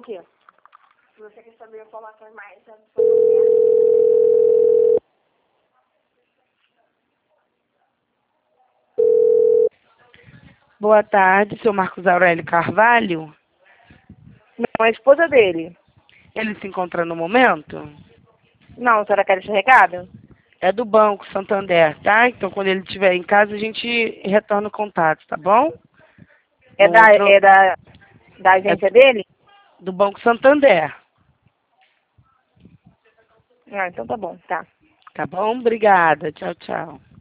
quê? Se você quer saber informações mais sobre a sua mulher. Boa tarde, seu Marcos Aurélio Carvalho. Não, a esposa dele. Ele se encontra no momento? Não, a senhora quer esse recado? É do Banco Santander, tá? Então, quando ele estiver em casa, a gente retorna o contato, tá bom? É da agência dele? Do Banco Santander. Ah, então tá bom, tá. Tá bom? Obrigada. Tchau, tchau.